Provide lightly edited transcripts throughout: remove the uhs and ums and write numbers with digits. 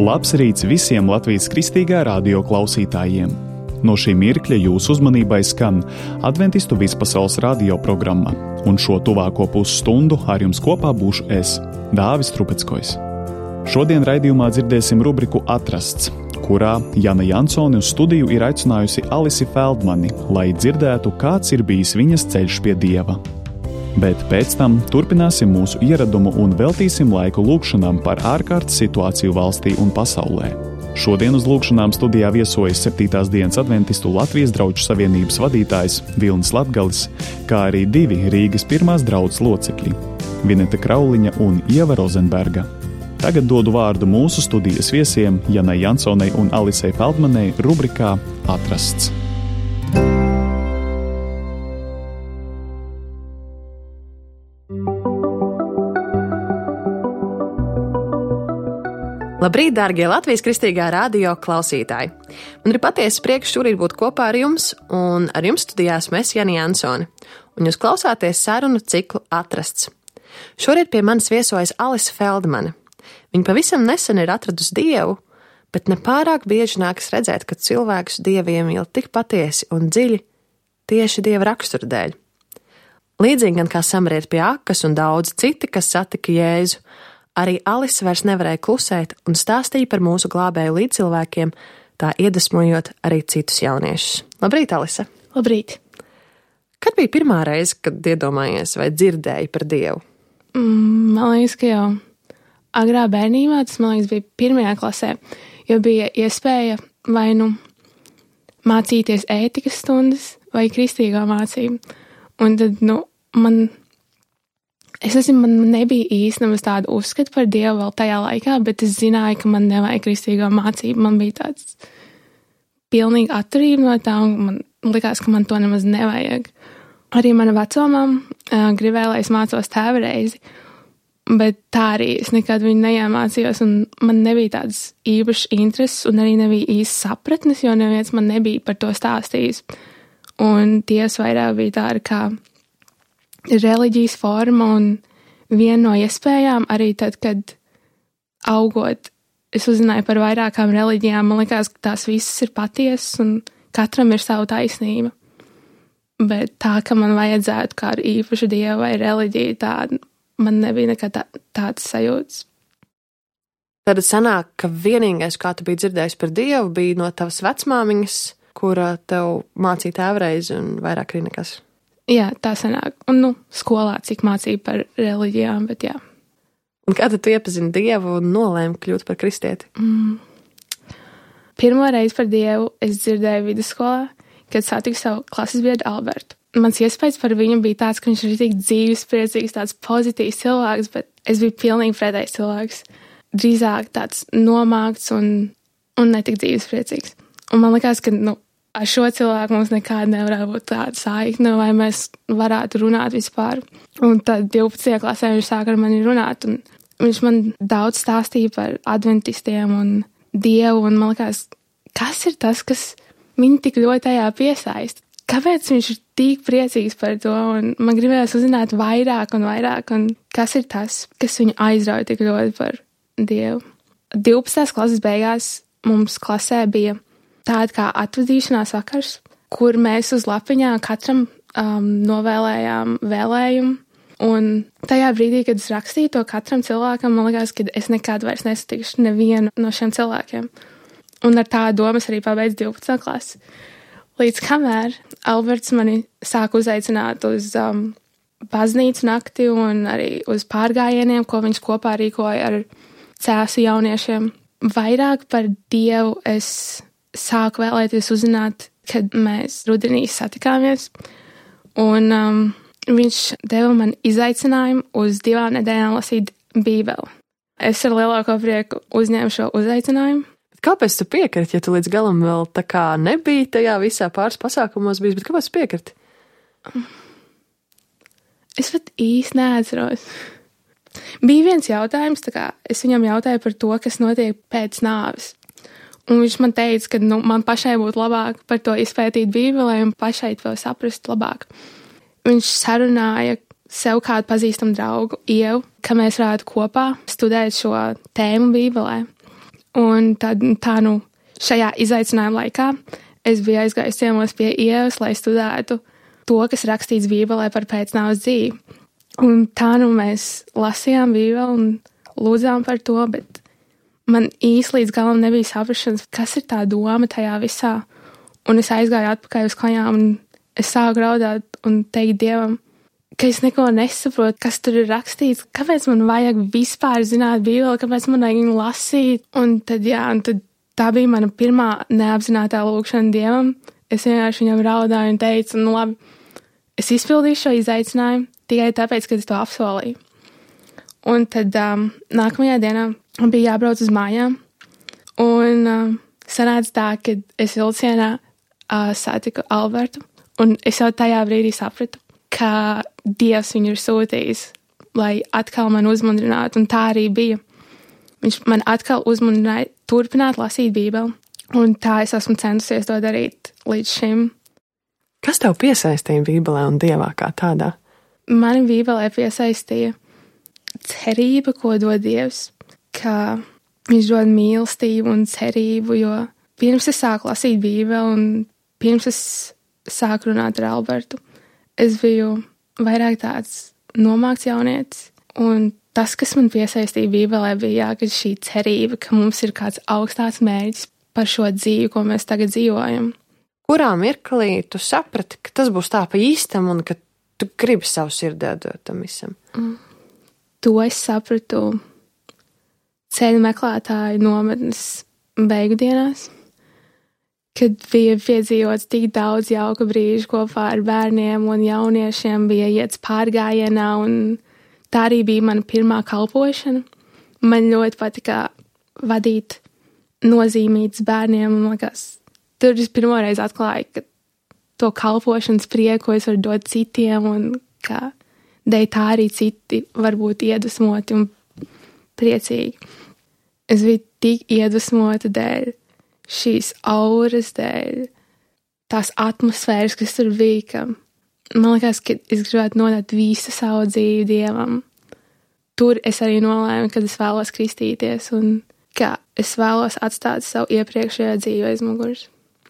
Labs rīts visiem Latvijas Kristīgā radio klausītājiem! No šī mirkļa jūsu uzmanībai skan Adventistu vispasaules radio programma, un šo tuvāko pusstundu ar jums kopā būšu es, Dāvis Trupeckojs. Šodien raidījumā dzirdēsim rubriku Atrasts, kurā Jana Jansone uz studiju ir aicinājusi Alisi Feldmani, lai dzirdētu, kāds ir bijis viņas ceļš pie Dieva. Bet pēc tam turpināsim mūsu ieradumu un veltīsim laiku lūgšanām par ārkārtas situāciju valstī un pasaulē. Šodien uz lūgšanām studijā viesojas 7. dienas adventistu Latvijas draugu savienības vadītājs Vilnis Latgalis, kā arī 2 Rīgas pirmās draudzes locekļi – Vineta Krauliņa un Ieva Rozenberga. Tagad dodu vārdu mūsu studijas viesiem Janai Jansonei un Alisei Feldmanei rubrikā Atrasts. Labrīt, dārgie Latvijas Kristīgā radio klausītāji! Man ir patiesa prieks šorīt būt kopā ar jums, un ar jums studijās mēs Jana Jansone, un jūs klausāties sarunu ciklu Atrasts. Šorīt pie manis viesojas Alise Feldmane. Viņa pavisam nesen ir atradusi Dievu, bet nepārāk bieži nākas redzēt, ka cilvēkus Dievu iemīl tik patiesi un dziļi tieši Dieva rakstura dēļ. Līdzīgi gan kā samarieti pie akas un daudzi citi, kas satika Jēzu, arī Alise vairs nevarēja klusēt un stāstīja par mūsu glābēju līdzcilvēkiem, tā iedvesmojot arī citus jauniešus. Labrīt, Alise! Labrīt! Kad bija pirmā reize, kad iedomājies vai dzirdēji par Dievu? Man liekas, ka jau agrā bērnībā, tas man liekas bija 1. klasē, jo bija iespēja vai nu mācīties ētikas stundas vai kristīgā mācība. Un tad, man nebija īsti nemaz tāda uzskata par Dievu vēl tajā laikā, bet es zināju, ka man nevajag kristīgā mācība. Man bija tāds pilnīgi atturība no tā, un man likās, ka man to nemaz nevajag. Arī mana vecomama gribēja, lai es mācos tēva reizi, bet tā arī es nekad viņu neiemācījos, un man nebija tādas īpašas intereses, un arī nebija īsti sapratnes, jo neviens man nebija par to stāstījis. Un Dievs vairāk bija tāda kā reliģijas forma, un viena no iespējām arī tad, kad augot, es uzzināju par vairākām reliģijām, man likās, ka tās visas ir patiesas, un katram ir savu taisnība. Bet tā, ka man vajadzētu kādu īpašu dievu vai reliģiju, tāda man nebija nekad tāds sajūts. Tad sanāk, ka vienīgais, kā tu biji dzirdējis par Dievu, bija no tavas vecmāmiņas, kura tev mācīja tēvreizi un vairāk arī nekas. Jā, tā sanāk. Un, skolā cik mācīja par reliģijām, bet jā. Un kā tad tu iepazini Dievu un nolēmi kļūt par kristieti? Pirmo reizi par Dievu es dzirdēju vidusskolā, kad satiku savu klases biedru Albertu. Mans iespējas par viņu bija tāds, ka viņš ir tik dzīves, priecīgs, tāds pozitīvs cilvēks, bet es biju pilnīgi pretējs cilvēks. Drīzāk tāds nomākts un netik dzīves priecīgs. Un man likās, ka, ar šo cilvēku mums nekāda nevarētu būt tāda saikne, vai mēs varētu runāt vispār. Un tad 12. klasē viņš sāka ar mani runāt, un viņš man daudz stāstīja par adventistiem un Dievu, un man likās, kas ir tas, kas viņu tik ļoti tajā piesaista? Kāpēc viņš ir tik priecīgs par to, un man gribējās uzzināt vairāk, un kas ir tas, kas viņu aizrauja tik ļoti par Dievu? 12. klases beigās mums klasē bija tāda kā atvadīšanās vakars, kur mēs uz lapiņā katram novēlējām vēlējumu. Un tajā brīdī, kad es rakstīju to katram cilvēkam, man likās, ka es nekad vairs nesatikšu nevienu no šiem cilvēkiem. Un ar tādu domu es arī pabeidzu 12. klasi. Līdz kamēr Alberts mani sāka uzaicināt uz baznīcu nakti un arī uz pārgājieniem, ko viņš kopā rīkoja ar cēsu jauniešiem. Vairāk par Dievu es sāku vēlēties uzzināt, kad mēs rudenī satikāmies, un viņš deva man izaicinājumu uz 2 nedēļām lasīt Bībeli. Es ar lielāko prieku uzņēmu šo uzaicinājumu. Kāpēc tu piekriti, ja tu līdz galam vēl tā kā nebija tajā visā pāris pasākumos bijis, bet kāpēc tu piekriti? Es pat īsti neatceros. Bija viens jautājums, tā kā es viņam jautāju par to, kas notiek pēc nāves. Un viņš man teica, ka man pašai būtu labāk par to izpētīt Bībelē un pašai to saprast labāk. Viņš sarunāja sev kādu pazīstamu draugu, Ievu, ka mēs varētu kopā studēt šo tēmu Bībelē. Un tad šajā izaicinājuma laikā es biju aizgājis ciemos pie Ievas, lai studētu to, kas rakstīts Bībelē par pēcnāves dzīvi. Un tā mēs lasījām Bībeli un lūdzām par to, bet man īsti līdz galam nebija saprašanas, kas ir tā doma tajā visā. Un es aizgāju atpakaļ uz kājām un es sāku raudāt un teikt Dievam, ka es neko nesaprotu, kas tur ir rakstīts, kāpēc man vajag vispār zināt Bībeli, kāpēc man vajag viņu lasīt. Un tad tā bija mana pirmā neapzinātā lūkšana Dievam. Es vienkārši viņam raudāju un teicu, labi, es izpildīšu šo izaicinājumu tikai tāpēc, ka es to apsolīju. Un tad nākamajā dienā man bija jābrauc uz mājām. Un sanāca tā, ka es vilcienā satiku Albertu. Un es jau tajā brīdī sapratu, ka Dievs viņu ir sūtījis, lai atkal man uzmundrinātu. Un tā arī bija. Viņš man atkal uzmundrināja turpināt lasīt Bībeli. Un tā es esmu centusies to darīt līdz šim. Kas tev piesaistīja Bībelē un Dievā kā tādā? Mani Bībelē piesaistīja cerība, ko dod Dievs, ka viņš dod mīlestību un cerību, jo pirms es sāku lasīt Bībeli un pirms es sāku runāt ar Albertu, es biju vairāk tāds nomākts jaunietis, un tas, kas man piesaistīja Bībelē, bija ka šī cerība, ka mums ir kāds augstāks mērķis par šo dzīvi, ko mēs tagad dzīvojam. Kurā mirklī tu saprati, ka tas būs tā pa īstam un ka tu gribi savu sirdī dot tam visam? To es sapratu ceļu meklētāju nometnes beigu dienās, kad bija piedzīvots tik daudz jauka brīžu kopā ar bērniem un jauniešiem, bija iets pārgājienā, un tā arī bija mana pirmā kalpošana. Man ļoti patika vadīt nozīmītas bērniem, un liekas, tur es pirmoreiz atklāju, ka to kalpošanas prieku es varu dot citiem, un ka dēļ tā arī citi var būt iedvesmoti un priecīgi. Es biju tik iedvesmota dēļ šīs auras, dēļ tās atmosfēras, kas tur bija, ka man liekas, ka es gribētu nodot visu savu dzīvi Dievam. Tur es arī nolēmu, kad es vēlos kristīties un ka es vēlos atstāt savu iepriekšējo dzīvi aiz muguras.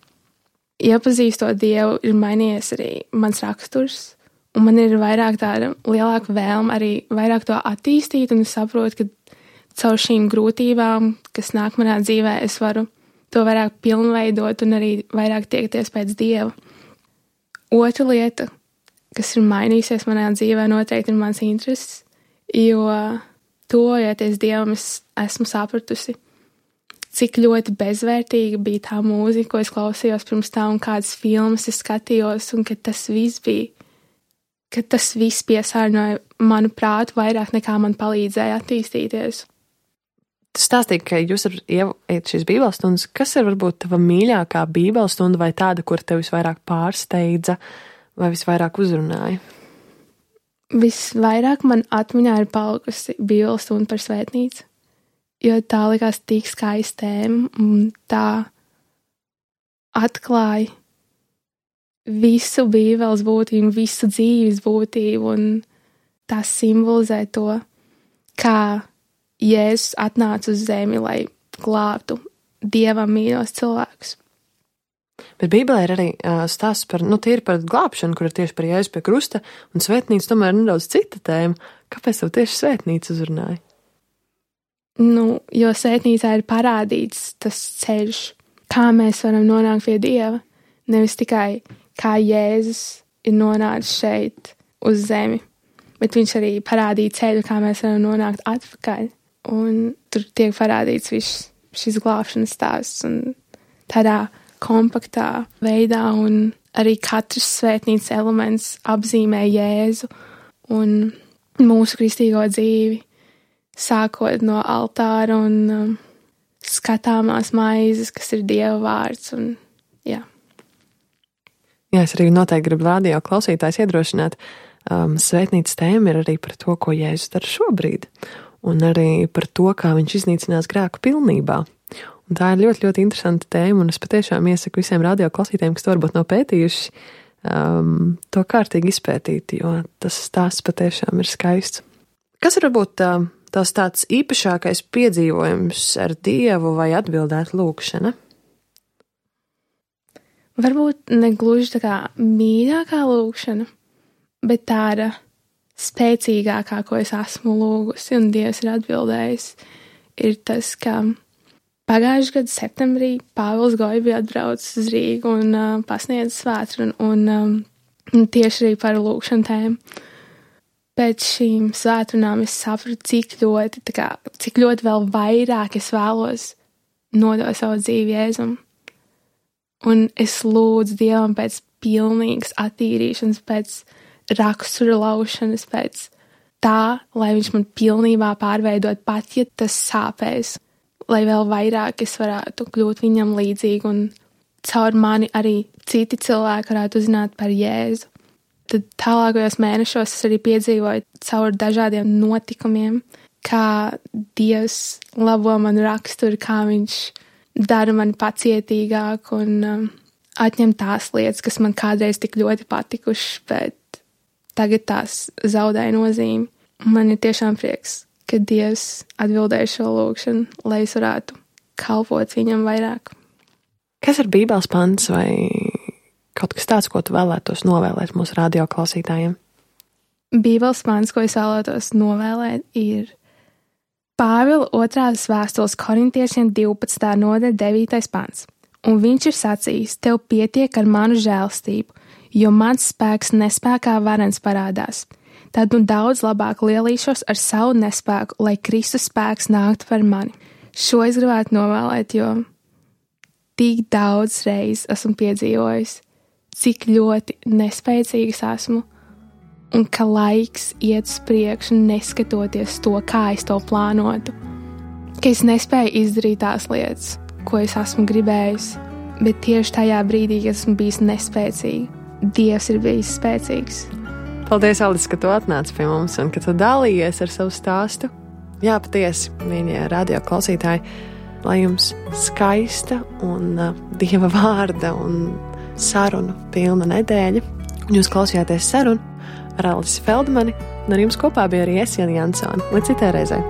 Iepazīstot Dievu, ir mainījies arī mans raksturs, un man ir vairāk tāda lielāka vēlme arī vairāk to attīstīt, un es saprotu, ka caur šīm grūtībām, kas nāk manā dzīvē, es varu to vairāk pilnveidot un arī vairāk tiekties pēc Dieva. Otra lieta, kas ir mainījusies manā dzīvē, noteikti ir mans intereses, jo tuvojoties Dievam, es esmu sapratusi, cik ļoti bezvērtīga bija tā mūzika, ko es klausījos pirms tā, un kādas filmas es skatījos, un ka tas viss piesārņoja manu prātu vairāk nekā man palīdzēja attīstīties. Tu stāstīji, ka jūs ar Ievu ejat šīs bībeles stundas. Kas ir varbūt tava mīļākā bībeles stunda vai tāda, kur tev visvairāk pārsteidza vai visvairāk uzrunāja? Visvairāk man atmiņā ir palikusi bībeles stunda par svētnīcu, jo tā likās tik skaista tēma un tā atklāja visu bībeles būtību, visu dzīves būtību, un tā simbolizē to, kā Jēzus atnāca uz zemi, lai glābtu Dievam mīļos cilvēkus. Bet Bībelē ir arī stāsts par, tīri par glābšanu, kur ir tieši par Jēzu pie krusta, un svētnīca tomēr ir nedaudz cita tēma. Kāpēc tev tieši svētnīca uzrunāja? Jo svētnīcā ir parādīts tas ceļš, kā mēs varam nonākt pie Dieva, nevis tikai kā Jēzus ir nonācis šeit uz zemi, bet viņš arī parādīja ceļu, kā mēs varam nonākt atpakaļ. Un tur tiek parādīts viss šis glābšanas stāsts un tādā kompaktā veidā, un arī katrs svētnīcas elements apzīmē Jēzu un mūsu kristīgo dzīvi, sākot no altāra un skatāmās maizes, kas ir Dieva vārds. Jā, es arī noteikti gribu radio klausītājs iedrošināt. Svētnīcas tēma ir arī par to, ko Jēzus dara šobrīd, un arī par to, kā viņš iznīcinās grēku pilnībā. Un tā ir ļoti, ļoti interesanta tēma, un es patiešām iesaku visiem radio klausītājiem, kas to varbūt nav pētījuši, to kārtīgi izpētīt, jo tas stāsts patiešām ir skaists. Kas ir varbūt tas tāds īpašākais piedzīvojums ar Dievu vai atbildēt lūgšana? Varbūt ne gluži tā kā mīļākā lūgšana, bet tāda spēcīgākā, ko es esmu lūgusi un Dievs ir atbildējis, ir tas, ka pagājušajā gada septembrī Pāvils Goja bija atbraucis uz Rīgu un pasniedzis svētru un tieši arī par lūgšanu tēmu. Pēc šīm svētrunām es sapratu, cik ļoti vēl vairāk es vēlos nodot savu dzīvi Jēzum. Un es lūdzu Dievam pēc pilnīgas attīrīšanas, pēc rakstura laušanas, pēc tā, lai viņš man pilnībā pārveidot, pat ja tas sāpēs, lai vēl vairāk es varētu kļūt viņam līdzīgi un caur mani arī citi cilvēki varētu uzzināt par Jēzu. Tad tālākajos mēnešos es arī piedzīvoju caur dažādiem notikumiem, kā Dievs labo manu raksturu, kā viņš dara mani pacietīgāku un atņem tās lietas, kas man kādreiz tik ļoti patikušas, bet tagad tās zaudēja nozīmi. Man ir tiešām prieks, ka Dievs atbildēja šo lūgšanu, lai es varētu kalpot viņam vairāk. Kas ir Bībeles pants vai kaut kas tāds, ko tu vēlētos novēlēt mūsu radioklausītājiem? Bībeles pants, ko es vēlētos novēlēt, ir Pāvila 2. vēstules korintiešiem 12. nodaļa 9. pants. Un viņš ir sacījis, tev pietiek ar manu žēlstību, jo mans spēks nespēkā varens parādās. Tad nu daudz labāk lielīšos ar savu nespēku, lai Kristus spēks nāktu par mani. Šo es gribētu novēlēt, jo tik daudz reiz esmu piedzīvojis, cik ļoti nespēcīgs esmu, un ka laiks iet uz priekšu neskatoties to, kā es to plānotu. Ka es nespēju izdarīt tās lietas, ko es esmu gribējis, bet tieši tajā brīdī, kad esmu bijis nespēcīga, Dievs ir bijis spēcīgs. Paldies, Aldis, ka tu atnāci pie mums un ka tu dalījies ar savu stāstu. Jā, patiesi, mīļie radio klausītāji, lai jums skaista un Dieva vārda un sarunu pilna nedēļa. Jūs klausījāties sarunu ar Aldisi Feldmani, un ar jums kopā bija arī es, Jani Jansone. Līdz citai reizei!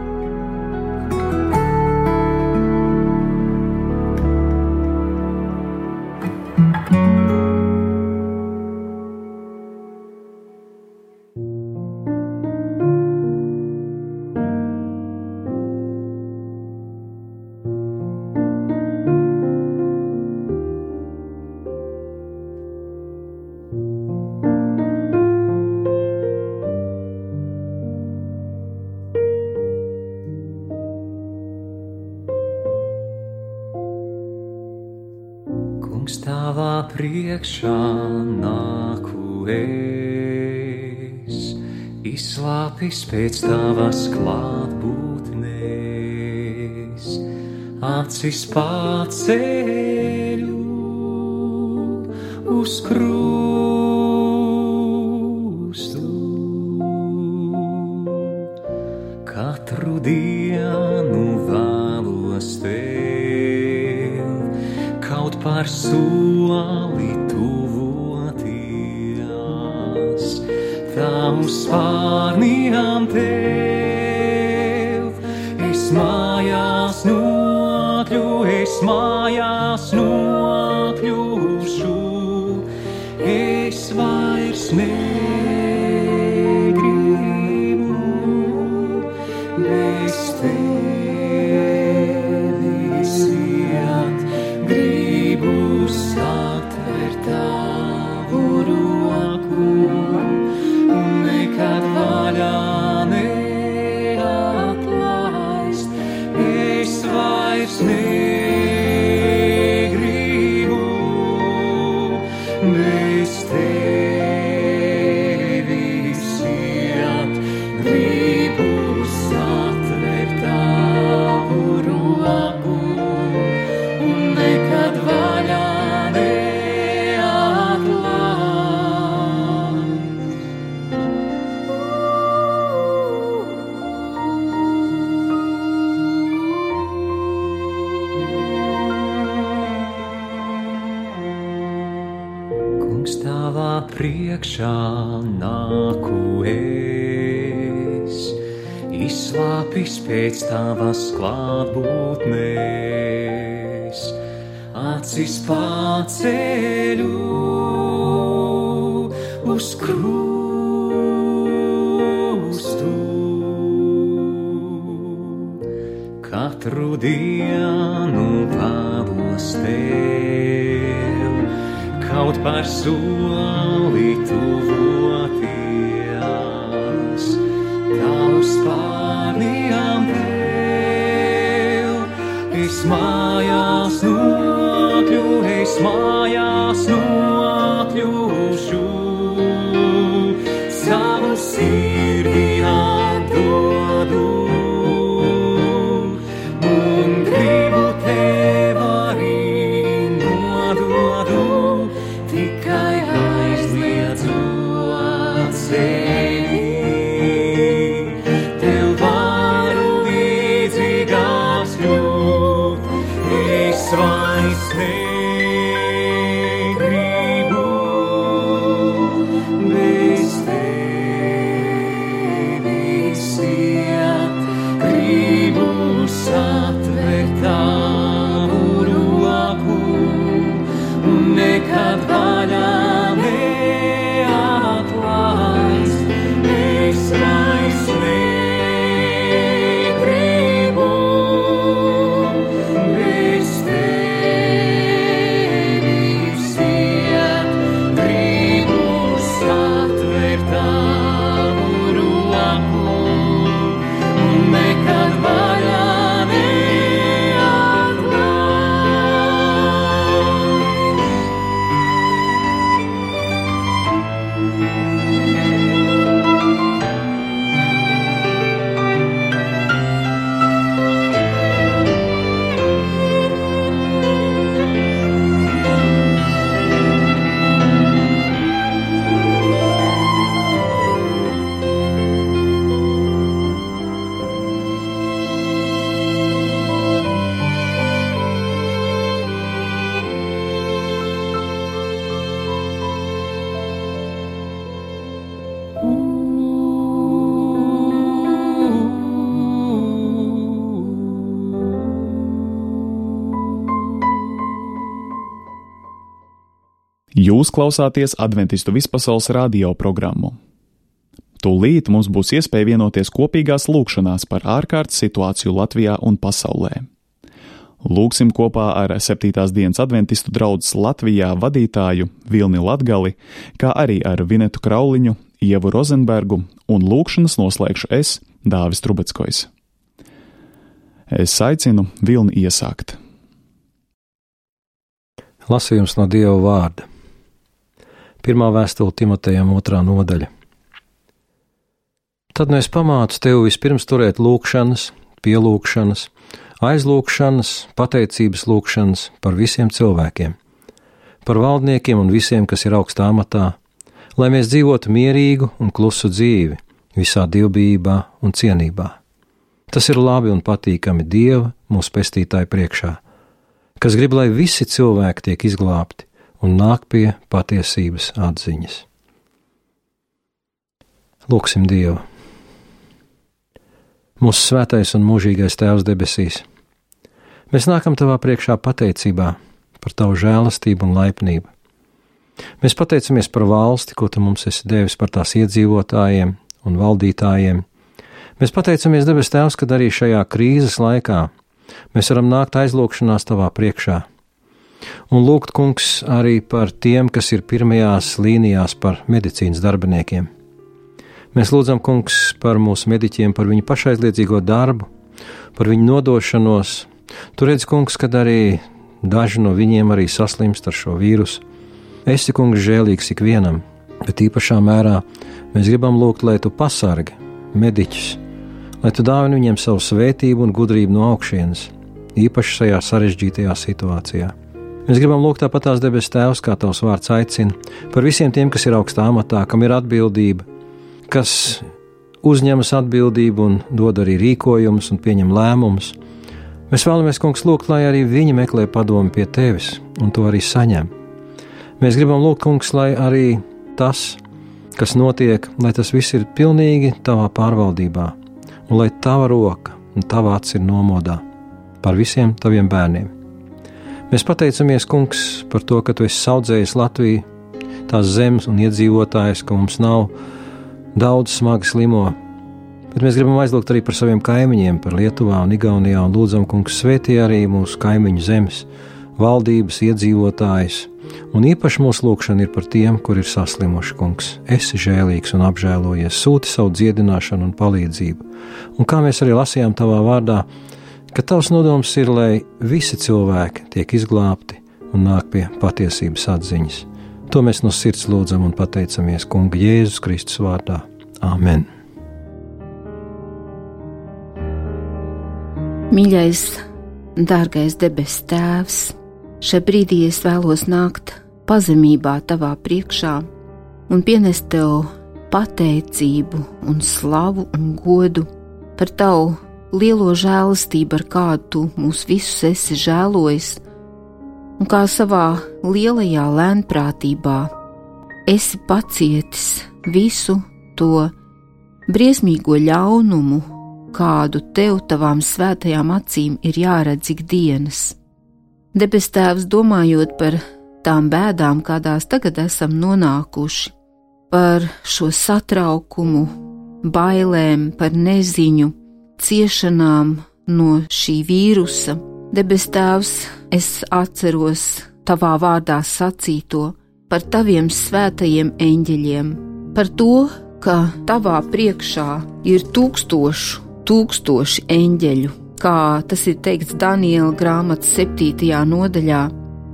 Kungs, tavā priekšā nāku es, izslāpis pēc tavas klātbūtnes, acis paceļu uz krustu. Katru dienu vēlos tev, kaut par soli tuvoties, tavu spārniem tev. Es mājās nokļūšu, es vairs negribu bez tevis iet. Gribu satvērt tavu roku un nekad vaļā neatlaist. Es vairs negribu bez tevis iet. Gribu satvērt tavu roku un nekad vaļā Kungs, tavā priekšā nāku es, izslāpis pēc tavas klātbūtnes, acis paceļu uz krustu. Katru dienu pavos tev, kaut par soli tuvoties, tavs pārniem tev. Es mājās nokļūšu, savu sirdi atdodu. Jūs klausāties Adventistu vispasaules radio programmu. Tūlīt mums būs iespēja vienoties kopīgās lūgšanās par ārkārtas situāciju Latvijā un pasaulē. Lūgsim kopā ar 7. dienas adventistu draudzes Latvijā vadītāju Vilni Latgali, kā arī ar Vinetu Krauliņu, Ievu Rozenbergu, un lūgšanas noslēgšu es, Dāvis Trubeckojs. Es aicinu Vilni iesākt. Lasījums no Dieva vārda. Pirmā vēstule Timotejam 2. nodaļa. Tad nu es pamācu tev vispirms turēt lūgšanas, pielūgšanas, aizlūgšanas, pateicības lūgšanas par visiem cilvēkiem, par valdniekiem un visiem, kas ir augstā amatā, lai mēs dzīvotu mierīgu un klusu dzīvi, visā dievbijībā un cienībā. Tas ir labi un patīkami Dieva, mūsu pestītāja priekšā, kas grib, lai visi cilvēki tiek izglābti un nāk pie patiesības atziņas. Lūgsim Dievu. Mūsu svētais un mūžīgais Tēvs debesīs, mēs nākam Tavā priekšā pateicībā par Tavu žēlastību un laipnību. Mēs pateicamies par valsti, ko Tu mums esi devis, par tās iedzīvotājiem un valdītājiem. Mēs pateicamies, debes Tēvs, kad arī šajā krīzes laikā mēs varam nākt aizlūgšanās Tavā priekšā un lūgt, Kungs, arī par tiem, kas ir pirmajās līnijās par medicīnas darbiniekiem. Mēs lūdzam, Kungs, par mūsu mediķiem, par viņu pašaizliedzīgo darbu, par viņu nodošanos. Tu redz, Kungs, kad arī daži no viņiem arī saslimst ar šo vīrusu. Esi, Kungs, žēlīgs ikvienam, bet īpašā mērā mēs gribam lūgt, lai Tu pasargi mediķus, lai Tu dāvini viņiem savu svētību un gudrību no augšienes, īpaši šajā sarežģītajā situācijā. Mēs gribam lūgt tāpat tās debes Tēvs, kā Tavs vārds aicina, par visiem tiem, kas ir augstā amatā, kam ir atbildība, kas uzņemas atbildību un dod arī rīkojumus un pieņem lēmumus. Mēs vēlamies, Kungs, lūgt, lai arī viņi meklē padomu pie Tevis un to arī saņem. Mēs gribam lūgt, Kungs, lai arī tas, kas notiek, lai tas viss ir pilnīgi Tavā pārvaldībā un lai tava roka un tava acs ir nomodā par visiem taviem bērniem. Mēs pateicamies, kungs, par to, ka tu esi saudzējis Latviju, tās zemes un iedzīvotājus, ka mums nav daudz smagi slimo, bet mēs gribam aizlūgt arī par saviem kaimiņiem, par Lietuvā un Igaunijā, un lūdzam, kungs, svētī arī mūsu kaimiņu zemes, valdības, iedzīvotājus, un īpaši mūsu lūgšana ir par tiem, kur ir saslimuši, kungs. Esi žēlīgs un apžēlojies, sūti savu dziedināšanu un palīdzību. Un kā mēs arī lasījām tavā vārdā, ka tavs nodoms ir, lai visi cilvēki tiek izglābti un nāk pie patiesības atziņas. To mēs no sirds lūdzam un pateicamies Kunga Jēzus Kristus vārdā. Āmen! Mīļais, dārgais debes Tēvs, šajā brīdī es vēlos nākt pazemībā tavā priekšā un pienest tev pateicību un slavu un godu par tavu lielo žēlastību, ar kādu tu mūs visus esi žēlojis, un kā savā lielajā lēnprātībā esi pacietis visu to briesmīgo ļaunumu, kādu tev tavām svētajām acīm ir jāredz ikdienas. Debes Tēvs, domājot par tām bēdām, kādās tagad esam nonākuši, par šo satraukumu, bailēm, par neziņu, ciešanām no šī vīrusa, debes Tēvs, es atceros tavā vārdā sacīto par taviem svētajiem eņģeļiem, par to, ka tavā priekšā ir tūkstoši eņģeļu, kā tas ir teikts Daniela grāmatas 7. nodaļā.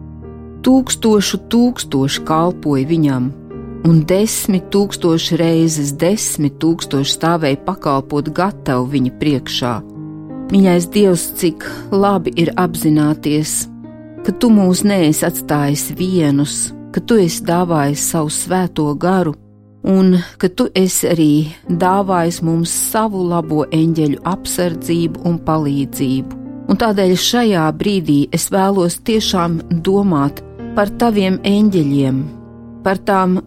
Tūkstoši kalpoja viņam, un 10,000 reizes 10,000 stāvēja pakalpot gatavu viņa priekšā. Mīļais Dievs, cik labi ir apzināties, ka tu mūs neesi atstājis vienus, ka tu esi dāvājis savu svēto garu, un ka tu esi arī dāvājis mums savu labo eņģeļu apsardzību un palīdzību. Un tādēļ šajā brīdī es vēlos tiešām domāt par taviem eņģeļiem, par tām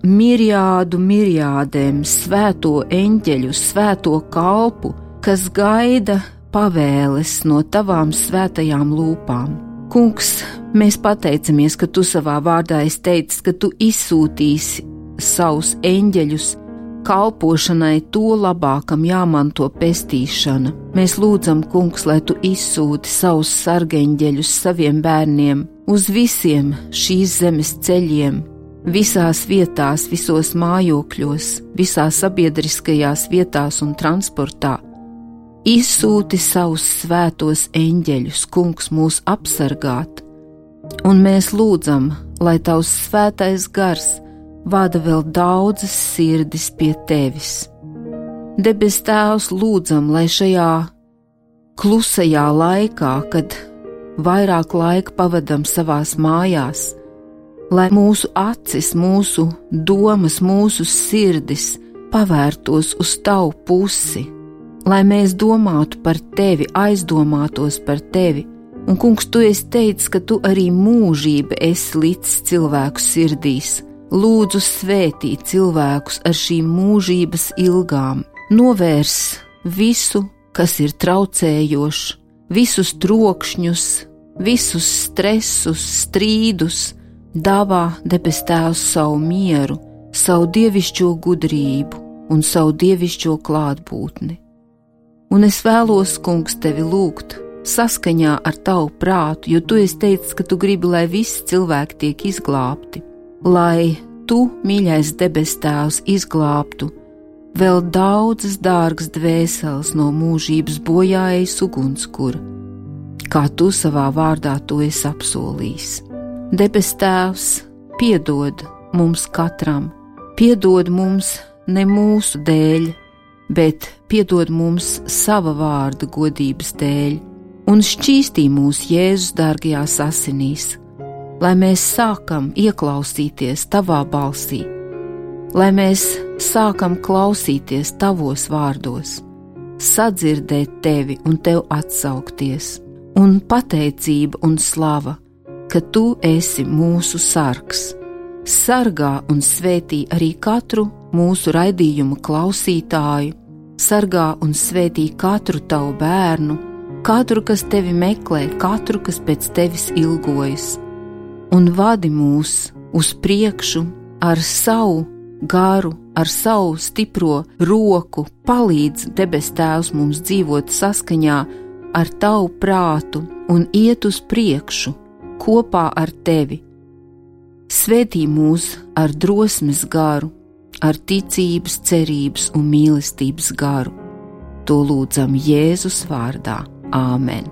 mirjādēm svēto eņģeļu, svēto kalpu, kas gaida pavēles no tavām svētajām lūpām. Kungs, mēs pateicamies, ka tu savā vārdā esi teicis, ka tu izsūtīsi savus eņģeļus kalpošanai to labākam jāmanto pestīšana. Mēs lūdzam, Kungs, lai tu izsūti savus sargeņģeļus saviem bērniem uz visiem šīs zemes ceļiem, visās vietās, visos mājokļos, visās sabiedriskajās vietās un transportā. Izsūti savus svētos eņģeļus, Kungs, mūs apsargāt, un mēs lūdzam, lai tavs svētais gars vada vēl daudzas sirdis pie tevis. Debes Tēvs, lūdzam, lai šajā klusajā laikā, kad vairāk laika pavadam savās mājās, lai mūsu acis, mūsu domas, mūsu sirdis pavērtos uz tavu pusi, lai mēs domātu par tevi, aizdomātos par tevi. Un, Kungs, tu esi teicis, ka tu arī mūžība esi līdz cilvēku sirdīs. Lūdzu, svētī cilvēkus ar šīm mūžības ilgām. Novērs visu, kas ir traucējošs, visus trokšņus, visus stresus, strīdus. Dāvā, debes Tēvs, savu mieru, savu dievišķo gudrību un savu dievišķo klātbūtni. Un es vēlos, Kungs, tevi lūgt saskaņā ar tavu prātu, jo tu esi teicis, ka tu gribi, lai visi cilvēki tiek izglābti, lai tu, mīļais debes Tēvs, izglābtu vēl daudzas dārgas dvēseles no mūžības bojāejas ugunskura, kā tu savā vārdā to esi apsolījis. Debes Tēvs, piedod mums katram, piedod mums ne mūsu dēļ, bet piedod mums sava vārda godības dēļ, un šķīstī mūs Jēzus dārgajās asinīs, lai mēs sākam ieklausīties tavā balsī, lai mēs sākam klausīties tavos vārdos, sadzirdēt tevi un tev atsaukties, un pateicība un slava, ka tu esi mūsu sargs. Sargā un svētī arī katru mūsu raidījuma klausītāju, sargā un svētī katru tavu bērnu, katru, kas tevi meklē, katru, kas pēc tevis ilgojas, un vadi mūs uz priekšu ar savu garu, ar savu stipro roku, palīdz debes Tēvs mums dzīvot saskaņā ar tavu prātu un iet uz priekšu kopā ar tevi. Svētī mūs ar drosmes garu, ar ticības, cerības un mīlestības garu. To lūdzam Jēzus vārdā. Āmen.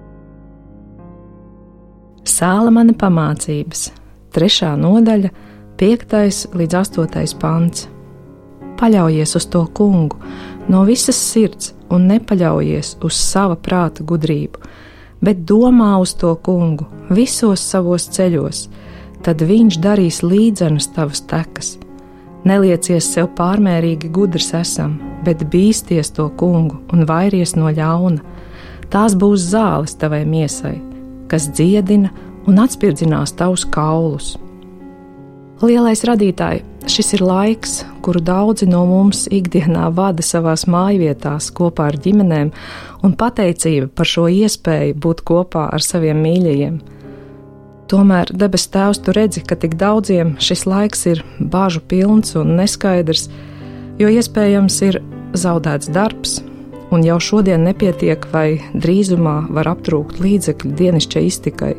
Sālamana pamācības, 3. nodaļa, 5. līdz 8. pants. Paļaujies uz to kungu no visas sirds un nepaļaujies uz sava prāta gudrību, bet domā uz to kungu visos savos ceļos, tad viņš darīs līdzenus tavas tekas. Neliecies sev pārmērīgi gudrs esam, bet bīsties to kungu un vairies no ļauna. Tās būs zāles tavai miesai, kas dziedina un atspirdzinās tavus kaulus. Lielais radītāj, šis ir laiks, kuru daudzi no mums ikdienā vada savās mājvietās kopā ar ģimenēm, un pateicība par šo iespēju būt kopā ar saviem mīļajiem. Tomēr, debes Tēvs, tu redzi, ka tik daudziem šis laiks ir bāžu pilns un neskaidrs, jo iespējams ir zaudēts darbs, un jau šodien nepietiek vai drīzumā var aptrūkt līdzekļi dienišķai iztikai.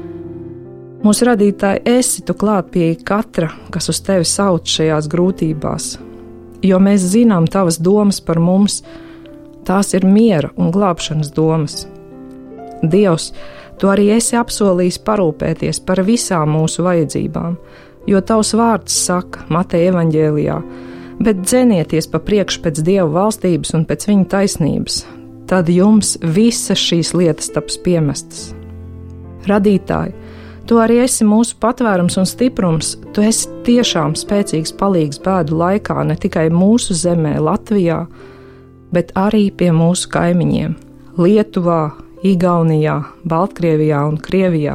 Mūsu radītāji, esi tu klāt pie katra, kas uz tevi sauc šajās grūtībās, jo mēs zinām tavas domas par mums, tās ir miera un glābšanas domas. Dievs, tu arī esi apsolījis parūpēties par visām mūsu vajadzībām, jo tavs vārds saka Mateja evaņģēlijā, bet dzenieties pa priekšu pēc Dieva valstības un pēc viņa taisnības, tad jums visas šīs lietas taps piemestas. Radītāji, tu arī esi mūsu patvērums un stiprums, tu esi tiešām spēcīgs palīgs bēdu laikā ne tikai mūsu zemē, Latvijā, bet arī pie mūsu kaimiņiem – Lietuvā, Igaunijā, Baltkrievijā un Krievijā.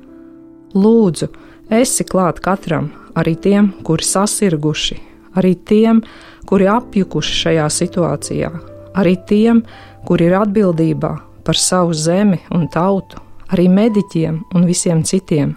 Lūdzu, esi klāt katram, arī tiem, kuri sasirguši, arī tiem, kuri apjukuši šajā situācijā, arī tiem, kuri ir atbildībā par savu zemi un tautu, arī mediķiem un visiem citiem.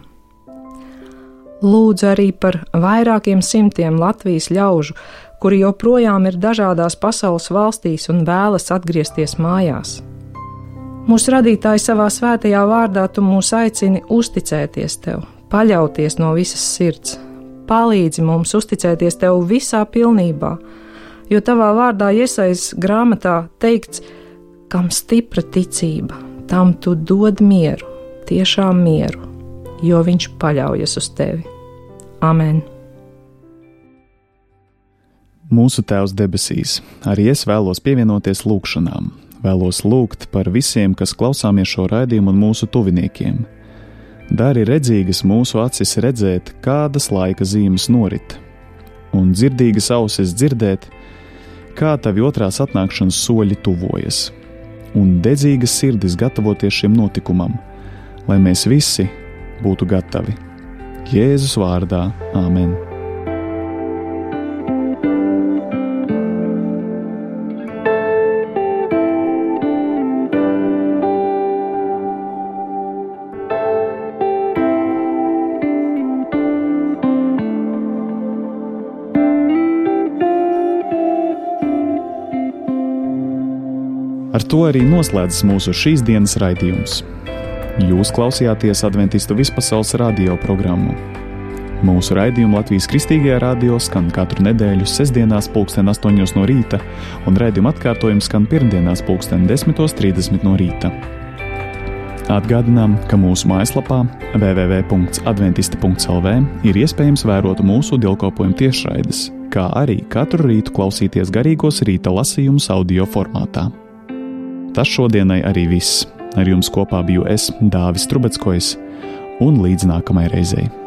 Lūdzu arī par vairākiem simtiem Latvijas ļaužu, kuri joprojām ir dažādās pasaules valstīs un vēlas atgriezties mājās. Mūsu radītāji savā svētajā vārdā tu mūs aicini uzticēties tev, paļauties no visas sirds. Palīdzi mums uzticēties tev visā pilnībā, jo tavā vārdā Jesajas grāmatā teikts, kam stipra ticība, tam tu dod mieru, tiešām mieru, jo viņš paļaujas uz tevi. Amen. Mūsu Tēvs debesīs, arī es vēlos pievienoties lūgšanām. Vēlos lūgt par visiem, kas klausāmies šo raidījumu un mūsu tuviniekiem. Dari redzīgas mūsu acis redzēt, kādas laika zīmes norit, un dzirdīgas ausis dzirdēt, kā tavi otrās atnākšanas soļi tuvojas, un dedzīgas sirdis gatavoties šim notikumam, lai mēs visi būtu gatavi. Jēzus vārdā. Āmen. Ar to arī noslēdzas mūsu šīs dienas raidījums. Jūs klausījāties Adventistu vispasaules radio programmu. Mūsu raidījumu Latvijas Kristīgajā radio skan katru nedēļu sestdienās 8:00 no rīta, un raidījuma atkārtojums skan pirmdienās 10:30 no rīta. Atgādinām, ka mūsu mājaslapā www.adventisti.lv ir iespējams vērot mūsu dievkalpojumu tiešraides, kā arī katru rītu klausīties garīgos rīta lasījumus audio formātā. Tas šodienai arī viss. Ar jums kopā biju es, Dāvis Trubeckojs, un līdz nākamajai reizei.